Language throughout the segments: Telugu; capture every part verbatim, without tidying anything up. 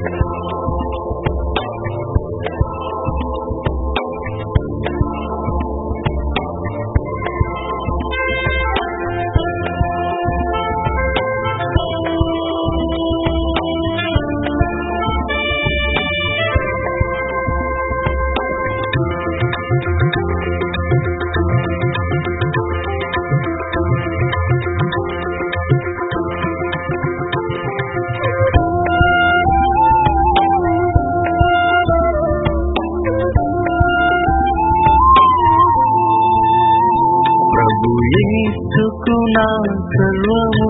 యేసుకు నా సర్వము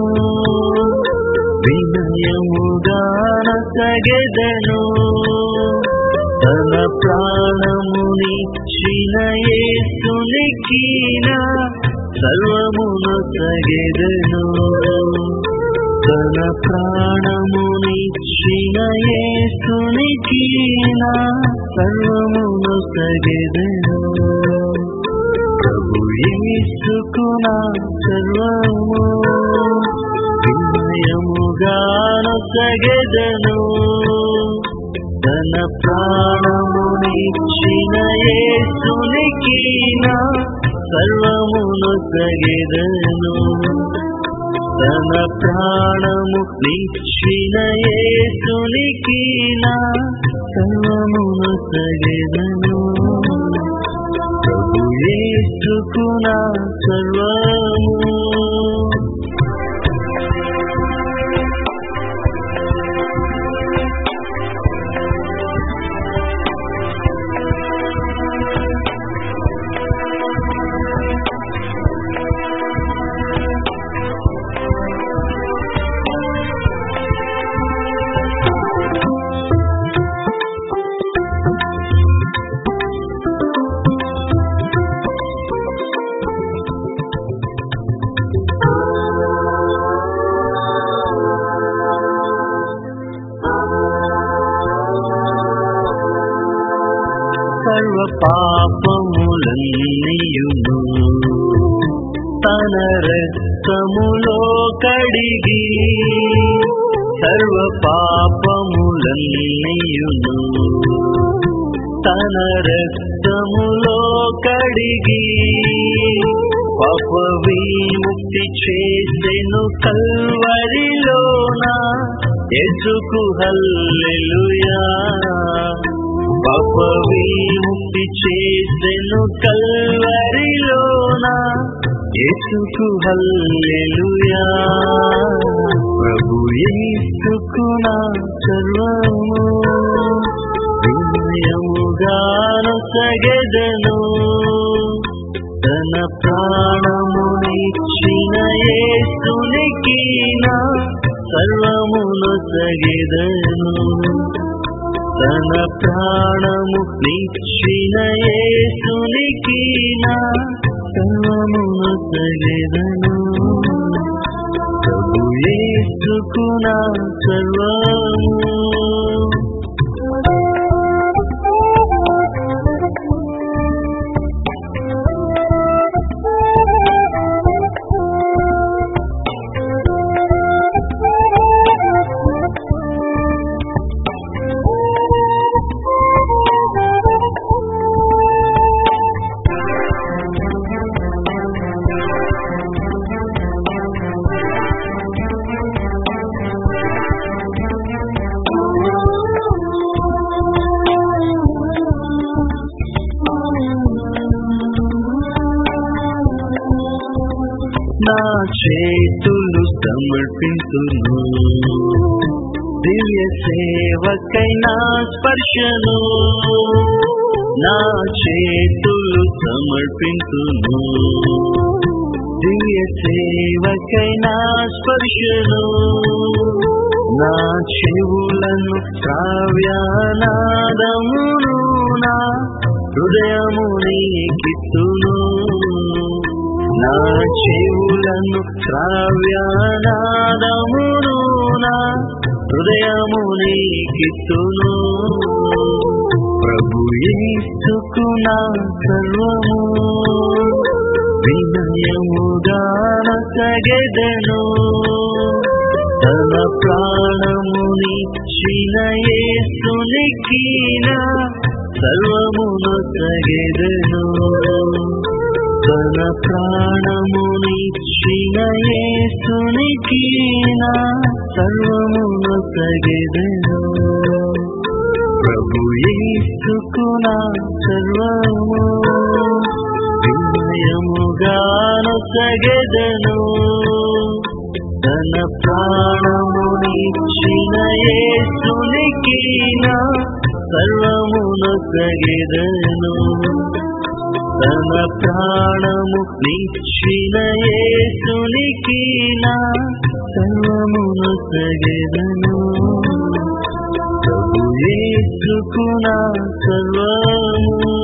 వినయముగా నొసగెదను. తన ప్రాణమునిచ్చిన యేసునికి నా సర్వము నొసగెదను. తన ప్రాణమునిచ్చిన యేసునికి నా సర్వము నొసగెదను. ప్రభు యేసుకు నా సర్వము వినయముగా నొసగెదను. తన ప్రాణమునిచ్చిన యేసునికి నా సర్వము నొసగెదను. తన ప్రాణమునిచ్చిన యేసునికి నా సర్వము నొసగెదను. ప్రభు యేసుకు నా సర్వము. సర్వ పాపములన్నీయును తన రక్తములో కడిగి, సర్వ పాపములన్నీయును తన రక్తములో కడిగి, పాప విముక్తి చేసెను కల్వరిలోన. యేసుకు హల్లెలూయా. పాప విముక్తి చేసెను కల్వరిలోన. యేసుకు హల్లెలూయా. ప్రభు యేసుకు నా సర్వము వినయముగా నొసగెదను. తన ప్రాణమునిచ్చిన యేసునికి నా సర్వము నొసగెదను. తన ప్రాణమునిచ్చిన యేసునికి నా సర్వము నొసగెదను. ప్రభు యేసుకు నా సర్వము. నా చేతులు సమర్పించును దివ్య సేవకై నా స్పర్శను. నా చేతులు సమర్పించును దివ్య సేవకై నా స్పర్శను. నా చెవులను శ్రావ్యనాదమును నా హృదయము నీకిత్తును. నా చెవులను శ్రావ్యనాదమును నా హృదయము నీకిత్తును. ప్రభు యేసుకు నా సర్వము వినయముగా నొసగెదను. తన ప్రాణమునిచ్చిన నిచ్చిన యేసునికి నా సర్వమునొసగెదను తన ప్రాణమునిచ్చిన యేసునికి నా సర్వమునొసగెదను ప్రభు యేసుకు నా సర్వము వినయముగానొసగెదను తన ప్రాణమునిచ్చిన యేసునికి నా సర్వమునొసగెదను తన ప్రాణము నిచ్చిన యేసునికి నా సర్వమునొసగెదను ప్రభు యేసుకు నా సర్వము